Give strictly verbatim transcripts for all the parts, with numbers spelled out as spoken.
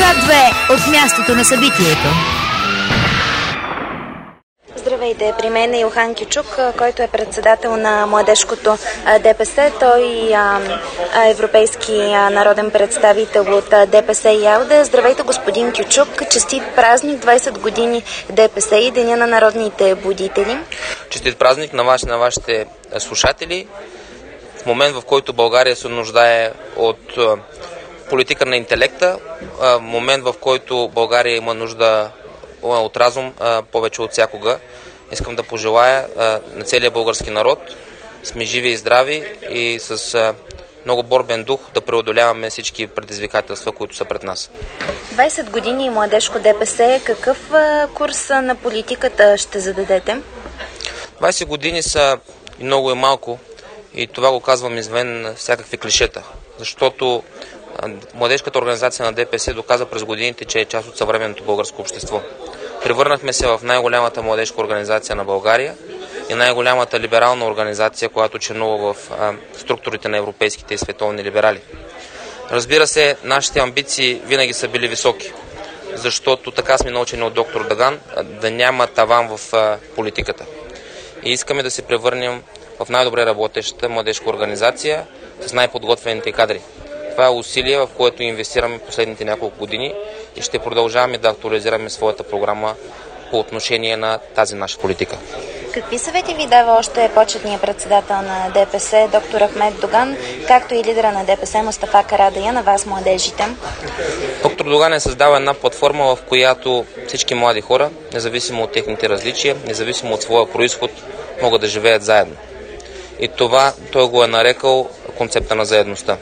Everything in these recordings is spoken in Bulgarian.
К две от мястото на събитието. Здравейте, при мен е Илхан Кючук, който е председател на младежкото ДПС. Той е европейски народен представител от ДПС и АЛДЕ. Здравейте, господин Кючук. Честит празник, двайсет години ДПС и Деня на народните будители. Честит празник на вас и на вашите слушатели. В момент, в който България се нуждае от политика на интелекта, момент, в който България има нужда от разум повече от всякога, искам да пожелая на целия български народ сме живи и здрави и с много борбен дух да преодоляваме всички предизвикателства, които са пред нас. двайсет години и младежко ДПС. Какъв курс на политиката ще зададете? двайсет години са и много и малко и това го казвам извън всякакви клишета, защото младежката организация на ДПС доказа през годините, че е част от съвременното българско общество. Превърнахме се в най-голямата младежка организация на България и най-голямата либерална организация, която членува в а, структурите на европейските и световни либерали. Разбира се, нашите амбиции винаги са били високи, защото така сме научени от доктор Даган да няма таван в а, политиката. И искаме да се превърнем в най-добре работеща младежка организация с най-подготвените кадри. Това е усилие, в което инвестираме последните няколко години и ще продължаваме да актуализираме своята програма по отношение на тази наша политика. Какви съвети ви дава още почетният председател на ДПС, доктор Ахмед Доган, както и лидера на ДПС Мустафа Карадайъ на вас, младежите? Доктор Доган е създал една платформа, в която всички млади хора, независимо от техните различия, независимо от своя произход, могат да живеят заедно. И това той го е нарекал концепта на заедността.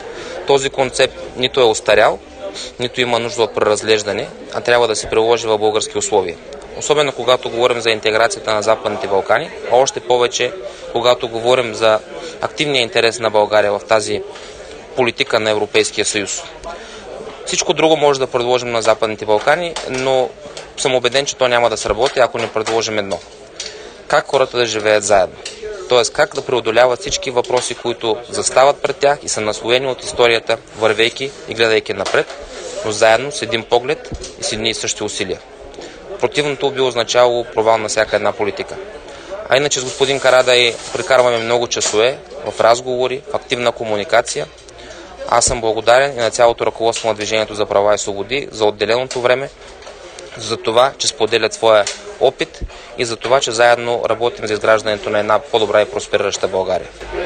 Този концепт нито е остарял, нито има нужда от преразглеждане, а трябва да се приложи в български условия. Особено когато говорим за интеграцията на Западните Балкани, а още повече когато говорим за активния интерес на България в тази политика на Европейския съюз. Всичко друго може да предложим на Западните Балкани, но съм убеден, че то няма да сработи, ако не предложим едно. Как хората да живеят заедно? Т.е. как да преодоляват всички въпроси, които застават пред тях и са наслоени от историята, вървейки и гледайки напред, но заедно с един поглед и с едни и същи усилия. Противното би означало провал на всяка една политика. А иначе с господин Карадайъ прекарваме много часове в разговори, в активна комуникация. Аз съм благодарен и на цялото ръководство на Движението за права и свободи за отделеното време, за това, че споделят своя опит и за това, че заедно работим за изграждането на една по-добра и просперираща България.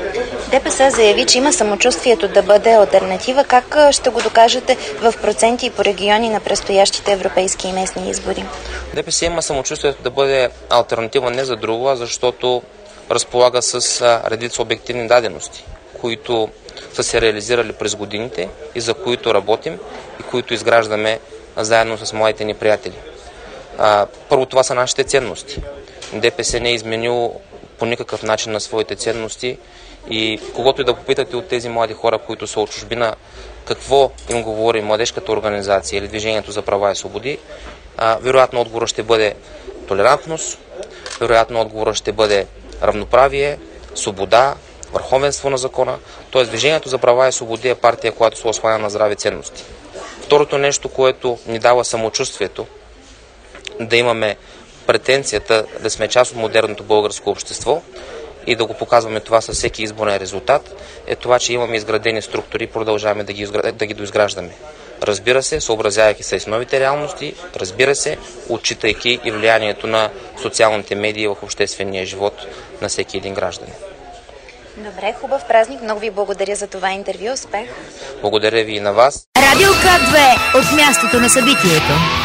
ДПС заяви, че има самочувствието да бъде алтернатива. Как ще го докажете в проценти и по региони на предстоящите европейски и местни избори? ДПС има самочувствието да бъде алтернатива не за друго, а защото разполага с редица обективни дадености, които са се реализирали през годините и за които работим и които изграждаме заедно с младите ни приятели. А, първо, това са нашите ценности. ДПС не е изменило по никакъв начин на своите ценности и когато и да попитате от тези млади хора, които са от чужбина, какво им говори младежката организация или Движението за права и свободи, а, вероятно отговорът ще бъде толерантност, вероятно отговорът ще бъде равноправие, свобода, върховенство на закона. Тоест Движението за права и свободи е партия, която се осланя на здрави ценности. Второто нещо, което ни дава самочувствието, да имаме претенцията да сме част от модерното българско общество и да го показваме това със всеки изборен резултат, е това, че имаме изградени структури и продължаваме да ги, да ги доизграждаме. Разбира се, съобразявайки се с новите реалности, разбира се, отчитайки и влиянието на социалните медии в обществения живот на всеки един гражданин. Добре, хубав празник. Много ви благодаря за това интервю. Успех! Благодаря ви и на вас. Радио К две от мястото на събитието.